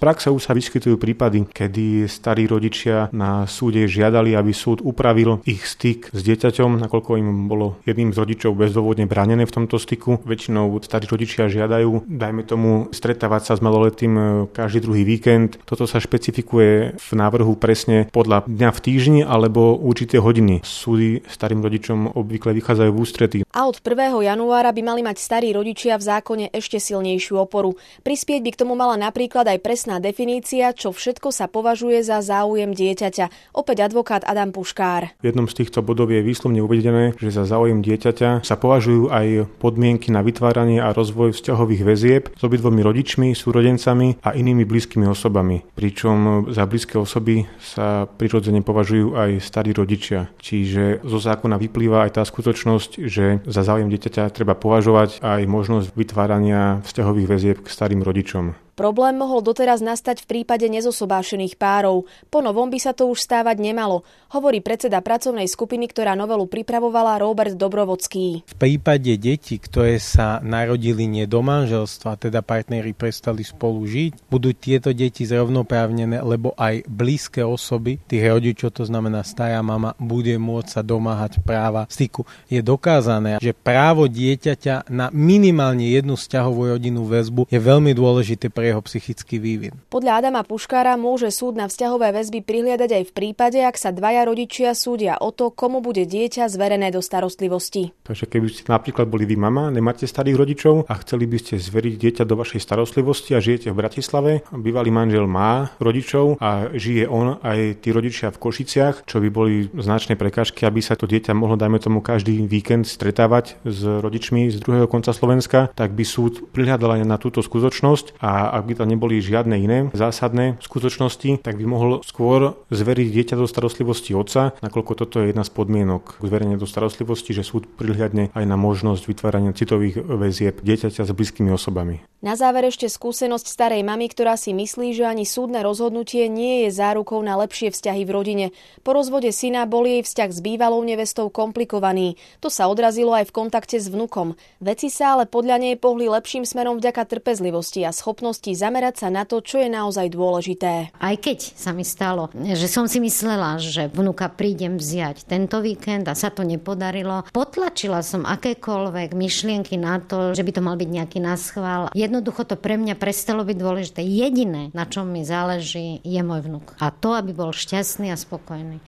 praxe už sa vyskytujú prípady, kedy starí rodičia na súde žiadali, aby súd upravil ich styk s dieťaťom, nakoľko im bolo jedným z rodičov bezdôvodne bránené v tomto styku. Väčšinou starí rodičia žiadajú, dajme tomu, stretávať sa s maloletým každý druhý víkend. Toto sa špecifikuje v návrhu presne podľa dňa v týždni alebo určité hodiny. Súdy starým rodičom obvykle vychádzajú v ústretí. A od 1. januára by mali mať starí rodičia v zákone ešte silnejšiu oporu. Prispieť by k tomu mala napríklad aj presná definícia, čo všetko sa považuje za záujem dieťaťa. Opäť advokát Adam Puškár. V jednom z týchto bodov je výslovne uvedené, že za záujem dieťaťa sa považujú aj podmienky na vytváranie a rozvoj vzťahových väzieb s obidvomi rodičmi, súrodencami a inými blízkymi osobami. Pričom za blízke osoby sa prirodzene považujú aj starí rodičia. Čiže zo zákona vyplýva aj tá skutočnosť, že za záujem dieťaťa treba považovať aj možnosť vytvárania vzťahových väzieb k starým rodičom. Problém mohol doteraz nastať v prípade nezosobášených párov. Po novom by sa to už stávať nemalo, hovorí predseda pracovnej skupiny, ktorá novelu pripravovala, Robert Dobrovodský. V prípade detí, ktoré sa narodili nie do manželstva, teda partneri prestali spolu žiť, budú tieto deti zrovnoprávnené, lebo aj blízke osoby tých rodičov, to znamená stará mama, bude môcť sa domáhať práva styku. Je dokázané, že právo dieťaťa na minimálne jednu vzťahovú rodinnú väzbu je veľmi dôležité pre jeho psychický vývin. Podľa Adama Puškára môže súd na vzťahové väzby prihliadať aj v prípade, ak sa dvaja rodičia súdia o to, komu bude dieťa zverené do starostlivosti. Takže keby ste napríklad boli vy mama, nemáte starých rodičov a chceli by ste zveriť dieťa do vašej starostlivosti a žijete v Bratislave, bývalý manžel má rodičov a žije on aj tí rodičia v Košiciach, čo by boli značné prekážky, aby sa to dieťa mohlo, dajme tomu, každý víkend stretávať s rodičmi z druhého konca Slovenska, tak by súd prihliadal aj na túto skutočnosť a ak by tam neboli žiadne iné zásadné skutočnosti, tak by mohol skôr zveriť dieťa do starostlivosti otca, nakoľko toto je jedna z podmienok zverenia do starostlivosti, že súd prihliadne aj na možnosť vytvárania citových väzieb dieťaťa s blízkymi osobami. Na záver ešte skúsenosť starej mamy, ktorá si myslí, že ani súdne rozhodnutie nie je zárukou na lepšie vzťahy v rodine. Po rozvode syna bol jej vzťah s bývalou nevestou komplikovaný. To sa odrazilo aj v kontakte s vnukom. Veci sa ale podľa nej pohli lepším smerom vďaka trpezlivosti a schopnosti zamerať sa na to, čo je naozaj dôležité. Aj keď sa mi stalo, že som si myslela, že vnuka prídem vziať tento víkend a sa to nepodarilo, potlačila som akékoľvek myšlienky na to, že by to mal byť nejaký naschvál. Jednoducho to pre mňa prestalo byť dôležité. Jediné, na čom mi záleží, je môj vnuk. A to, aby bol šťastný a spokojný.